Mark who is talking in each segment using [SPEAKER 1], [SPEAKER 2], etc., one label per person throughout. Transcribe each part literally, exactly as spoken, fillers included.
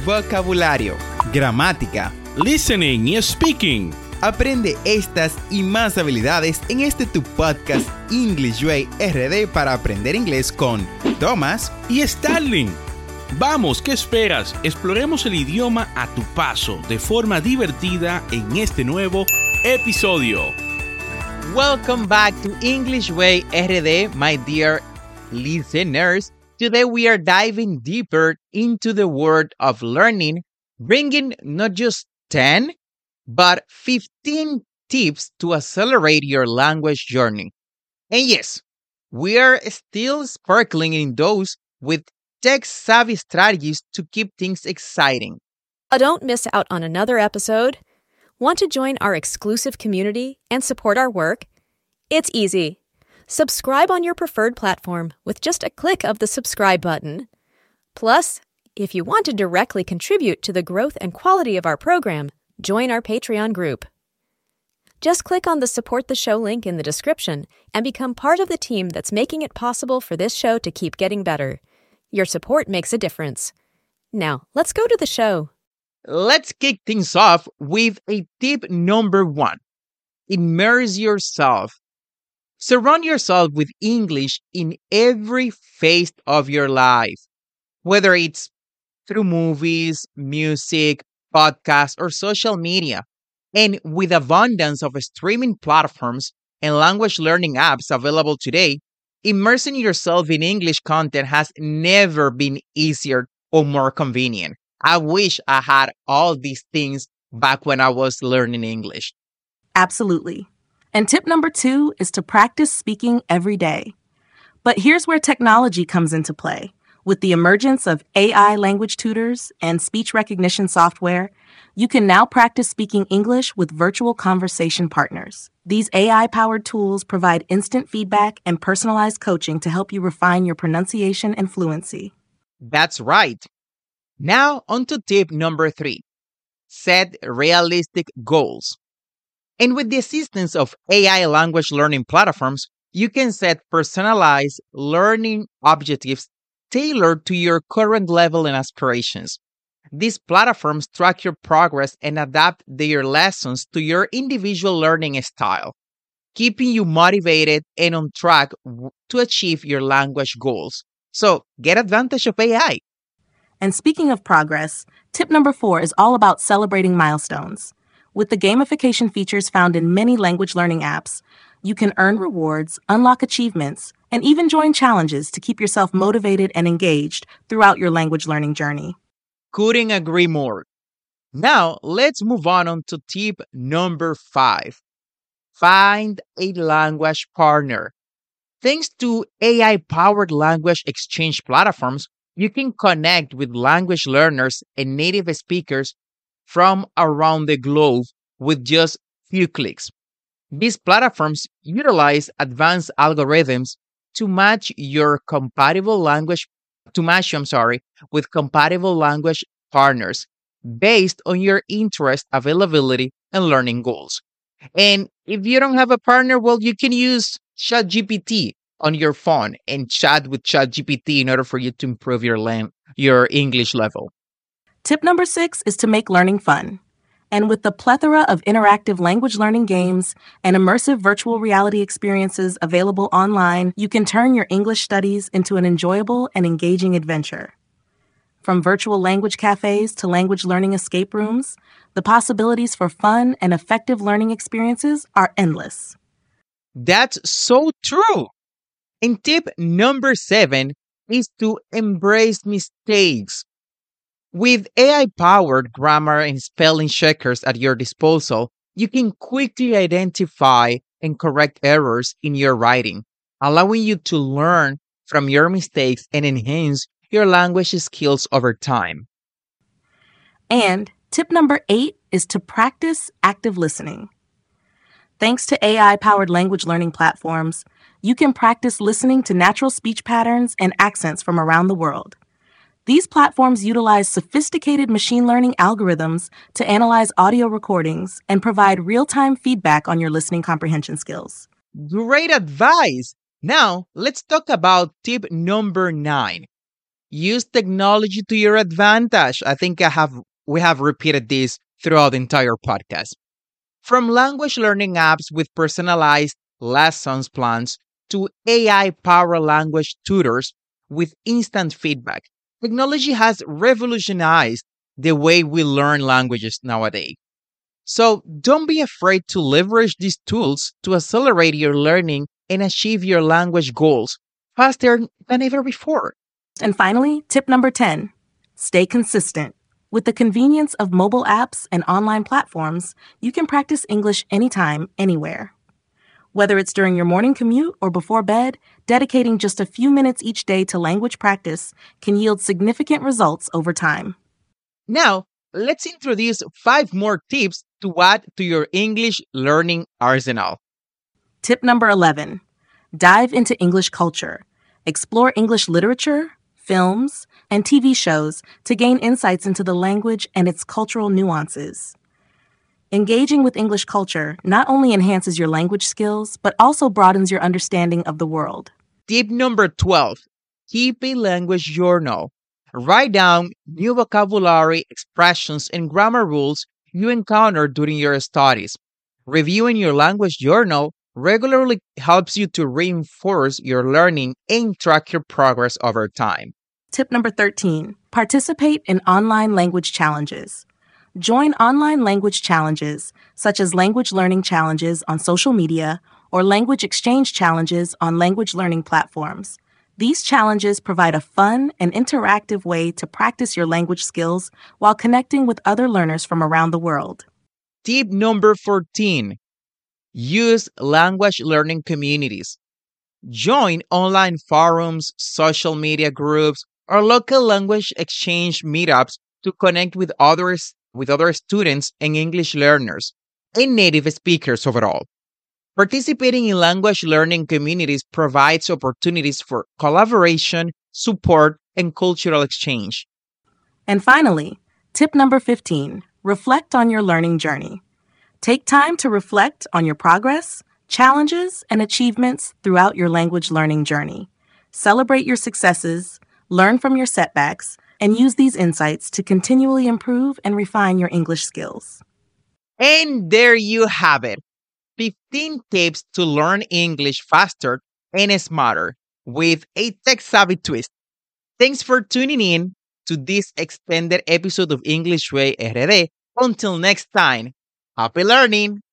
[SPEAKER 1] vocabulario, gramática,
[SPEAKER 2] listening y speaking.
[SPEAKER 1] Aprende estas y más habilidades en este tu podcast English Way R D para aprender inglés con Thomas
[SPEAKER 2] y Starling. Vamos, ¿qué esperas? Exploremos el idioma a tu paso de forma divertida en este nuevo episodio.
[SPEAKER 1] Welcome back to English Way R D, my dear listeners. Today we are diving deeper into the world of learning, bringing not just ten, but fifteen tips to accelerate your language journey. And yes, we are still sparkling in those with tech-savvy strategies to keep things exciting.
[SPEAKER 3] Uh, don't miss out on another episode. Want to join our exclusive community and support our work? It's easy. Subscribe on your preferred platform with just a click of the subscribe button. Plus, if you want to directly contribute to the growth and quality of our program, join our Patreon group. Just click on the Support the Show link in the description and become part of the team that's making it possible for this show to keep getting better. Your support makes a difference. Now, let's go to the show.
[SPEAKER 1] Let's kick things off with a tip number one. Immerse yourself. Surround yourself with English in every phase of your life, whether it's through movies, music, podcasts, or social media. And with abundance of streaming platforms and language learning apps available today, immersing yourself in English content has never been easier or more convenient. I wish I had all these things back when I was learning English.
[SPEAKER 4] Absolutely. And tip number two is to practice speaking every day. But here's where technology comes into play. With the emergence of A I language tutors and speech recognition software, you can now practice speaking English with virtual conversation partners. These A I-powered tools provide instant feedback and personalized coaching to help you refine your pronunciation and fluency.
[SPEAKER 1] That's right. Now, on to tip number three. Set realistic goals. And with the assistance of A I language learning platforms, you can set personalized learning objectives tailored to your current level and aspirations. These platforms track your progress and adapt their lessons to your individual learning style, keeping you motivated and on track to achieve your language goals. So, get advantage of A I.
[SPEAKER 4] And speaking of progress, tip number four is all about celebrating milestones. With the gamification features found in many language learning apps, you can earn rewards, unlock achievements, and even join challenges to keep yourself motivated and engaged throughout your language learning journey.
[SPEAKER 1] Couldn't agree more. Now, let's move on, on to tip number five. Find a language partner. Thanks to A I-powered language exchange platforms, you can connect with language learners and native speakers from around the globe with just few clicks. These platforms utilize advanced algorithms to match your compatible language to match you, I'm sorry, with compatible language partners based on your interest, availability, and learning goals. And if you don't have a partner, well, you can use ChatGPT on your phone and chat with ChatGPT in order for you to improve your lang- your English level.
[SPEAKER 4] Tip number six is to make learning fun. And with the plethora of interactive language learning games and immersive virtual reality experiences available online, you can turn your English studies into an enjoyable and engaging adventure. From virtual language cafes to language learning escape rooms, the possibilities for fun and effective learning experiences are endless.
[SPEAKER 1] That's so true. And tip number seven is to embrace mistakes. With A I-powered grammar and spelling checkers at your disposal, you can quickly identify and correct errors in your writing, allowing you to learn from your mistakes and enhance your language skills over time.
[SPEAKER 4] And tip number eight is to practice active listening. Thanks to A I-powered language learning platforms, you can practice listening to natural speech patterns and accents from around the world. These platforms utilize sophisticated machine learning algorithms to analyze audio recordings and provide real-time feedback on your listening comprehension skills.
[SPEAKER 1] Great advice! Now, let's talk about tip number nine. Use technology to your advantage. I think I have we have repeated this throughout the entire podcast. From language learning apps with personalized lessons plans to A I-powered language tutors with instant feedback, technology has revolutionized the way we learn languages nowadays. So don't be afraid to leverage these tools to accelerate your learning and achieve your language goals faster than ever before.
[SPEAKER 4] And finally, tip number ten, stay consistent. With the convenience of mobile apps and online platforms, you can practice English anytime, anywhere. Whether it's during your morning commute or before bed, dedicating just a few minutes each day to language practice can yield significant results over time.
[SPEAKER 1] Now, let's introduce five more tips to add to your English learning arsenal.
[SPEAKER 4] Tip number eleven, dive into English culture. Explore English literature, films, and T V shows to gain insights into the language and its cultural nuances. Engaging with English culture not only enhances your language skills, but also broadens your understanding of the world.
[SPEAKER 1] Tip number twelve, keep a language journal. Write down new vocabulary, expressions, and grammar rules you encounter during your studies. Reviewing your language journal regularly helps you to reinforce your learning and track your progress over time.
[SPEAKER 4] Tip number thirteen, participate in online language challenges. Join online language challenges, such as language learning challenges on social media or language exchange challenges on language learning platforms. These challenges provide a fun and interactive way to practice your language skills while connecting with other learners from around the world.
[SPEAKER 1] Tip number fourteen, use language learning communities. Join online forums, social media groups, or local language exchange meetups to connect with others, with other students and English learners, and native speakers overall. Participating in language learning communities provides opportunities for collaboration, support, and cultural exchange.
[SPEAKER 4] And finally, tip number fifteen, reflect on your learning journey. Take time to reflect on your progress, challenges, and achievements throughout your language learning journey. Celebrate your successes, learn from your setbacks, and use these insights to continually improve and refine your English skills.
[SPEAKER 1] And there you have it. fifteen tips to learn English faster and smarter with a tech-savvy twist. Thanks for tuning in to this extended episode of English Way R D. Until next time, happy learning!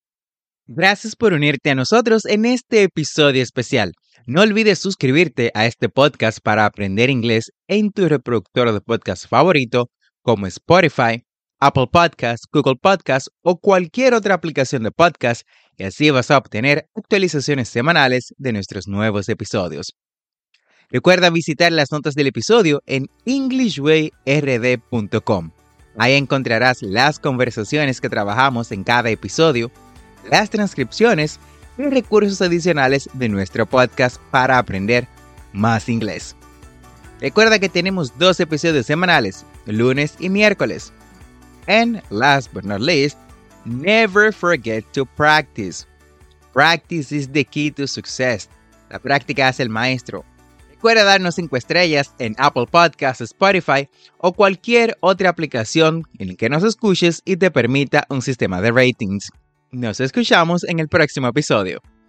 [SPEAKER 1] Gracias por unirte a nosotros en este episodio especial. No olvides suscribirte a este podcast para aprender inglés en tu reproductor de podcast favorito como Spotify, Apple Podcasts, Google Podcasts o cualquier otra aplicación de podcast, y así vas a obtener actualizaciones semanales de nuestros nuevos episodios. Recuerda visitar las notas del episodio en english way r d punto com. Ahí encontrarás las conversaciones que trabajamos en cada episodio, las transcripciones y recursos adicionales de nuestro podcast para aprender más inglés. Recuerda que tenemos dos episodios semanales, lunes y miércoles. And last but not least, never forget to practice. Practice is the key to success. La práctica hace el maestro. Recuerda darnos cinco estrellas en Apple Podcasts, Spotify o cualquier otra aplicación en la que nos escuches y te permita un sistema de ratings. Nos escuchamos en el próximo episodio.